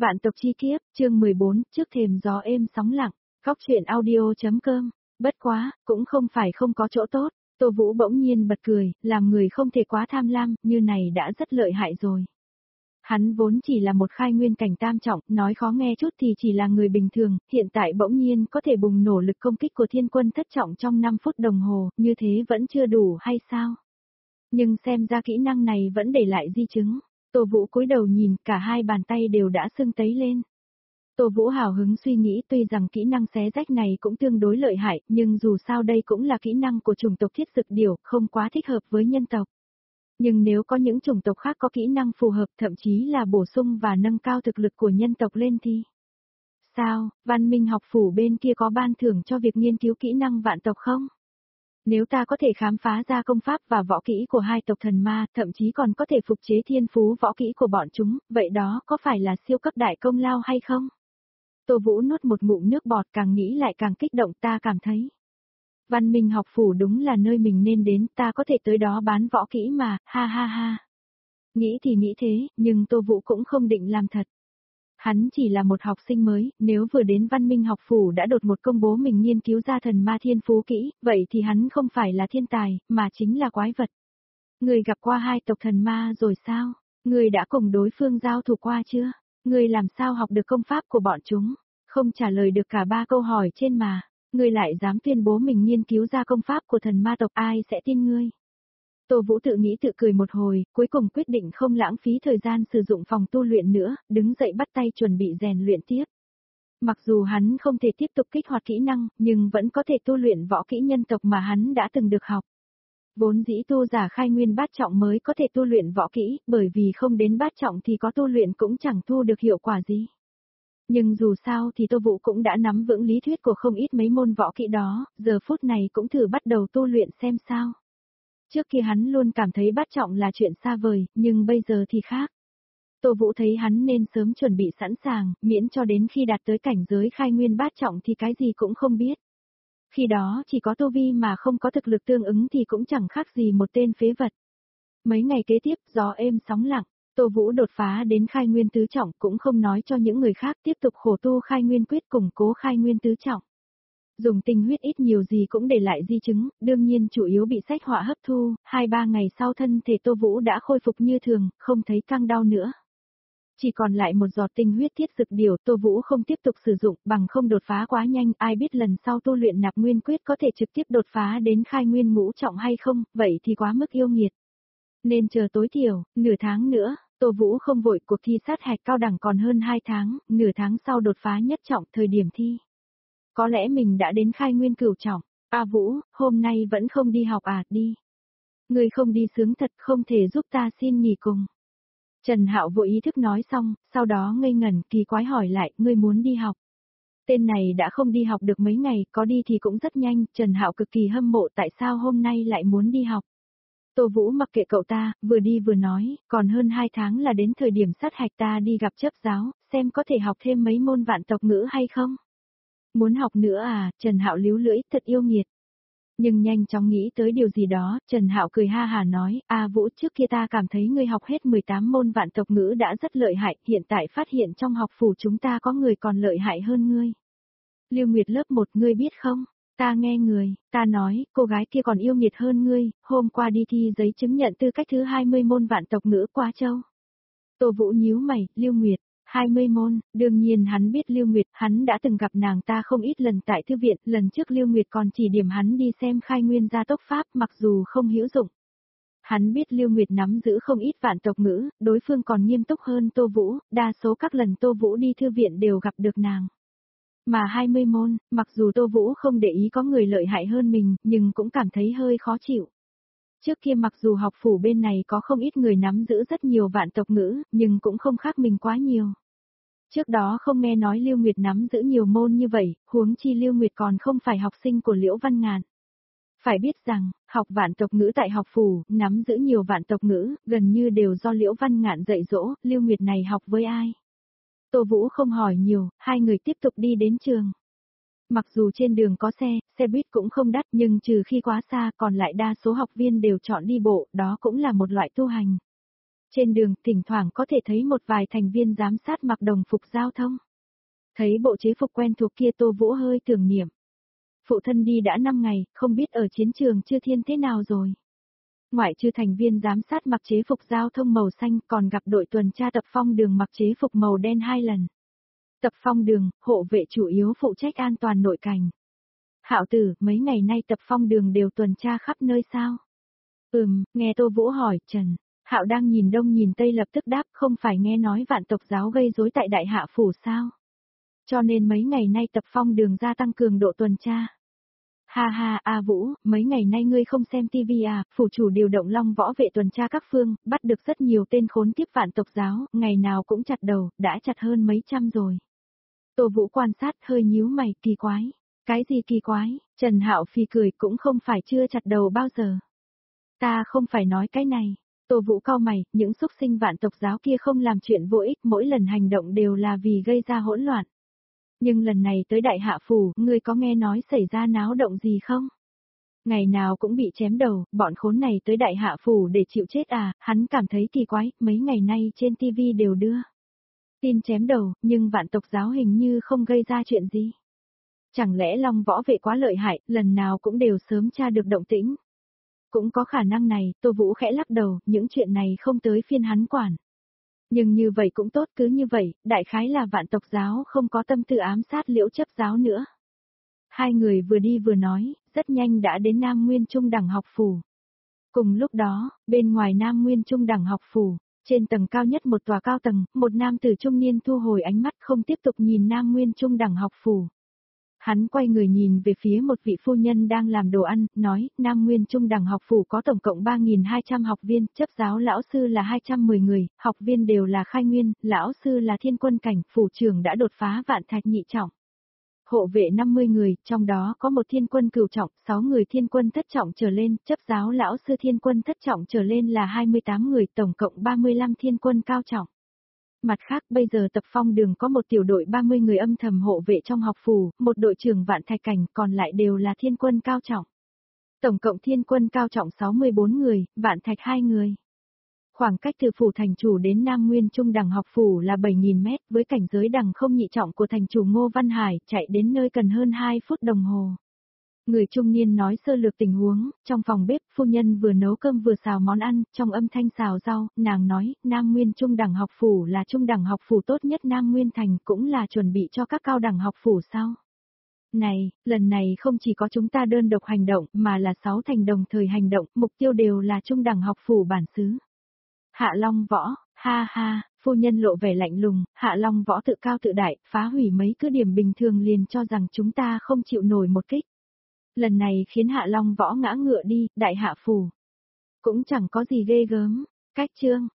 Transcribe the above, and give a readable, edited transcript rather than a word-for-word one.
Vạn tộc chi kiếp, chương 14, trước thềm gió êm sóng lặng, góc chuyện audio.com, bất quá, cũng không phải không có chỗ tốt, Tô Vũ bỗng nhiên bật cười, làm người không thể quá tham lam, như này đã rất lợi hại rồi. Hắn vốn chỉ là một khai nguyên cảnh tam trọng, nói khó nghe chút thì chỉ là người bình thường, hiện tại bỗng nhiên có thể bùng nổ lực công kích của thiên quân thất trọng trong 5 phút đồng hồ, như thế vẫn chưa đủ hay sao? Nhưng xem ra kỹ năng này vẫn để lại di chứng. Tô Vũ cúi đầu nhìn, cả hai bàn tay đều đã sưng tấy lên. Tô Vũ hào hứng suy nghĩ, tuy rằng kỹ năng xé rách này cũng tương đối lợi hại, nhưng dù sao đây cũng là kỹ năng của chủng tộc thiết dực điểu, không quá thích hợp với nhân tộc. Nhưng nếu có những chủng tộc khác có kỹ năng phù hợp, thậm chí là bổ sung và nâng cao thực lực của nhân tộc lên thì... Sao, văn minh học phủ bên kia có ban thưởng cho việc nghiên cứu kỹ năng vạn tộc không? Nếu ta có thể khám phá ra công pháp và võ kỹ của hai tộc thần ma, thậm chí còn có thể phục chế thiên phú võ kỹ của bọn chúng, vậy đó có phải là siêu cấp đại công lao hay không? Tô Vũ nuốt một ngụm nước bọt, càng nghĩ lại càng kích động, ta cảm thấy. Văn minh học phủ đúng là nơi mình nên đến, ta có thể tới đó bán võ kỹ mà, ha ha ha. Nghĩ thì nghĩ thế, nhưng Tô Vũ cũng không định làm thật. Hắn chỉ là một học sinh mới, nếu vừa đến văn minh học phủ đã đột một công bố mình nghiên cứu ra thần ma thiên phú kỹ, vậy thì hắn không phải là thiên tài, mà chính là quái vật. Người gặp qua hai tộc thần ma rồi sao? Người đã cùng đối phương giao thủ qua chưa? Người làm sao học được công pháp của bọn chúng? Không trả lời được cả ba câu hỏi trên mà. Người lại dám tuyên bố mình nghiên cứu ra công pháp của thần ma tộc, ai sẽ tin ngươi? Tô Vũ tự nghĩ tự cười một hồi, cuối cùng quyết định không lãng phí thời gian sử dụng phòng tu luyện nữa, đứng dậy bắt tay chuẩn bị rèn luyện tiếp. Mặc dù hắn không thể tiếp tục kích hoạt kỹ năng, nhưng vẫn có thể tu luyện võ kỹ nhân tộc mà hắn đã từng được học. Vốn dĩ tu giả khai nguyên bát trọng mới có thể tu luyện võ kỹ, bởi vì không đến bát trọng thì có tu luyện cũng chẳng thu được hiệu quả gì. Nhưng dù sao thì Tô Vũ cũng đã nắm vững lý thuyết của không ít mấy môn võ kỹ đó, giờ phút này cũng thử bắt đầu tu luyện xem sao. Trước kia hắn luôn cảm thấy bát trọng là chuyện xa vời, nhưng bây giờ thì khác. Tô Vũ thấy hắn nên sớm chuẩn bị sẵn sàng, miễn cho đến khi đạt tới cảnh giới khai nguyên bát trọng thì cái gì cũng không biết. Khi đó chỉ có tu vi mà không có thực lực tương ứng thì cũng chẳng khác gì một tên phế vật. Mấy ngày kế tiếp, gió êm sóng lặng, Tô Vũ đột phá đến khai nguyên tứ trọng cũng không nói cho những người khác, tiếp tục khổ tu khai nguyên quyết củng cố khai nguyên tứ trọng. Dùng tinh huyết ít nhiều gì cũng để lại di chứng, đương nhiên chủ yếu bị sách họa hấp thu, 2-3 ngày sau thân thể Tô Vũ đã khôi phục như thường, không thấy căng đau nữa. Chỉ còn lại một giọt tinh huyết thiết dực điểu, Tô Vũ không tiếp tục sử dụng, bằng không đột phá quá nhanh, ai biết lần sau tu luyện nạp nguyên quyết có thể trực tiếp đột phá đến khai nguyên ngũ trọng hay không, vậy thì quá mức yêu nghiệt. Nên chờ tối thiểu, nửa tháng nữa, Tô Vũ không vội, cuộc thi sát hạch cao đẳng còn hơn 2 tháng, nửa tháng sau đột phá nhất trọng thời điểm thi. Có lẽ mình đã đến khai nguyên cửu trọng. A Vũ, hôm nay vẫn không đi học à, đi. Người không đi sướng thật, không thể giúp ta xin nghỉ cùng. Trần Hạo vô ý thức nói xong, sau đó ngây ngẩn kỳ quái hỏi lại, ngươi muốn đi học. Tên này đã không đi học được mấy ngày, có đi thì cũng rất nhanh, Trần Hạo cực kỳ hâm mộ tại sao hôm nay lại muốn đi học. Tô Vũ mặc kệ cậu ta, vừa đi vừa nói, còn hơn 2 tháng là đến thời điểm sát hạch, ta đi gặp chấp giáo, xem có thể học thêm mấy môn vạn tộc ngữ hay không. Muốn học nữa à, Trần Hạo líu lưỡi, thật yêu nghiệt. Nhưng nhanh chóng nghĩ tới điều gì đó, Trần Hạo cười ha hà nói, a Vũ, trước kia ta cảm thấy ngươi học hết 18 môn vạn tộc ngữ đã rất lợi hại, hiện tại phát hiện trong học phủ chúng ta có người còn lợi hại hơn ngươi. Lưu Nguyệt lớp 1 ngươi biết không? Ta nghe người, ta nói, cô gái kia còn yêu nghiệt hơn ngươi, hôm qua đi thi giấy chứng nhận tư cách thứ 20 môn vạn tộc ngữ qua châu. Tô Vũ nhíu mày, Lưu Nguyệt, 20 môn, đương nhiên hắn biết Lưu Nguyệt, hắn đã từng gặp nàng ta không ít lần tại thư viện, lần trước Lưu Nguyệt còn chỉ điểm hắn đi xem khai nguyên gia tốc pháp mặc dù không hữu dụng. Hắn biết Lưu Nguyệt nắm giữ không ít vạn tộc ngữ, đối phương còn nghiêm túc hơn Tô Vũ, đa số các lần Tô Vũ đi thư viện đều gặp được nàng. Mà 20 môn, mặc dù Tô Vũ không để ý có người lợi hại hơn mình, nhưng cũng cảm thấy hơi khó chịu. Trước kia mặc dù học phủ bên này có không ít người nắm giữ rất nhiều vạn tộc ngữ, nhưng cũng không khác mình quá nhiều. Trước đó không nghe nói Lưu Nguyệt nắm giữ nhiều môn như vậy, huống chi Lưu Nguyệt còn không phải học sinh của Liễu Văn Ngạn. Phải biết rằng, học vạn tộc ngữ tại học phủ, nắm giữ nhiều vạn tộc ngữ, gần như đều do Liễu Văn Ngạn dạy dỗ, Lưu Nguyệt này học với ai? Tô Vũ không hỏi nhiều, hai người tiếp tục đi đến trường. Mặc dù trên đường có xe buýt cũng không đắt nhưng trừ khi quá xa còn lại đa số học viên đều chọn đi bộ, đó cũng là một loại tu hành. Trên đường thỉnh thoảng có thể thấy một vài thành viên giám sát mặc đồng phục giao thông. Thấy bộ chế phục quen thuộc kia Tô Vũ hơi tưởng niệm. Phụ thân đi đã 5 ngày, không biết ở chiến trường Chư Thiên thế nào rồi. Ngoại trừ thành viên giám sát mặc chế phục giao thông màu xanh còn gặp đội tuần tra tập phong đường mặc chế phục màu đen 2 lần. Tập phong đường, hộ vệ chủ yếu phụ trách an toàn nội cảnh. Hạo tử, mấy ngày nay tập phong đường đều tuần tra khắp nơi sao? Nghe Tô Vũ hỏi, Trần. Hạo đang nhìn đông nhìn tây lập tức đáp, không phải nghe nói vạn tộc giáo gây rối tại Đại Hạ Phủ sao? Cho nên mấy ngày nay tập phong đường gia tăng cường độ tuần tra. Ha ha, A Vũ, mấy ngày nay ngươi không xem tivi à, phủ chủ điều động long võ vệ tuần tra các phương, bắt được rất nhiều tên khốn kiếp vạn tộc giáo, ngày nào cũng chặt đầu, đã chặt hơn mấy trăm rồi. Tô Vũ quan sát hơi nhíu mày, kỳ quái. Cái gì kỳ quái? Trần Hạo phì cười, cũng không phải chưa chặt đầu bao giờ. Ta không phải nói cái này. Tô Vũ cau mày, những xúc sinh vạn tộc giáo kia không làm chuyện vô ích, mỗi lần hành động đều là vì gây ra hỗn loạn. Nhưng lần này tới Đại Hạ Phủ, ngươi có nghe nói xảy ra náo động gì không? Ngày nào cũng bị chém đầu, bọn khốn này tới Đại Hạ Phủ để chịu chết à, hắn cảm thấy kỳ quái, mấy ngày nay trên tivi đều đưa tin chém đầu, nhưng vạn tộc giáo hình như không gây ra chuyện gì. Chẳng lẽ Long võ vệ quá lợi hại, lần nào cũng đều sớm tra được động tĩnh. Cũng có khả năng này, Tô Vũ khẽ lắc đầu, những chuyện này không tới phiên hắn quản. Nhưng như vậy cũng tốt, cứ như vậy, đại khái là vạn tộc giáo không có tâm tư ám sát Liễu chấp giáo nữa. Hai người vừa đi vừa nói, rất nhanh đã đến Nam Nguyên Trung Đẳng học phủ. Cùng lúc đó, bên ngoài Nam Nguyên Trung Đẳng học phủ, trên tầng cao nhất một tòa cao tầng, một nam tử trung niên thu hồi ánh mắt không tiếp tục nhìn Nam Nguyên Trung Đẳng học phủ. Hắn quay người nhìn về phía một vị phu nhân đang làm đồ ăn, nói, Nam Nguyên Trung Đẳng học phủ có tổng cộng 3.200 học viên, chấp giáo lão sư là 210 người, học viên đều là khai nguyên, lão sư là thiên quân cảnh, phủ trưởng đã đột phá vạn thạch nhị trọng. Hộ vệ 50 người, trong đó có một thiên quân cửu trọng, 6 người thiên quân thất trọng trở lên, chấp giáo lão sư thiên quân thất trọng trở lên là 28 người, tổng cộng 35 thiên quân cao trọng. Mặt khác bây giờ tập phong đường có một tiểu đội 30 người âm thầm hộ vệ trong học phủ, một đội trưởng vạn thạch cảnh, còn lại đều là thiên quân cao trọng. Tổng cộng thiên quân cao trọng 64 người, vạn thạch 2 người. Khoảng cách từ phủ thành chủ đến Nam Nguyên Trung Đẳng học phủ là 7.000 mét, với cảnh giới đẳng không nhị trọng của thành chủ Ngô Văn Hải, chạy đến nơi cần hơn 2 phút đồng hồ. Người trung niên nói sơ lược tình huống, trong phòng bếp, phu nhân vừa nấu cơm vừa xào món ăn, trong âm thanh xào rau, nàng nói, Nam Nguyên Trung Đẳng học phủ là trung đẳng học phủ tốt nhất Nam Nguyên Thành, cũng là chuẩn bị cho các cao đẳng học phủ sao. Này, lần này không chỉ có chúng ta đơn độc hành động, mà là 6 thành đồng thời hành động, mục tiêu đều là trung đẳng học phủ bản xứ. Hạ Long Võ, ha ha, phu nhân lộ vẻ lạnh lùng, Hạ Long Võ tự cao tự đại, phá hủy mấy cứ điểm bình thường liền cho rằng chúng ta không chịu nổi một kích. Lần này khiến Hạ Long Võ ngã ngựa đi, Đại Hạ Phủ. Cũng chẳng có gì ghê gớm, cách chương.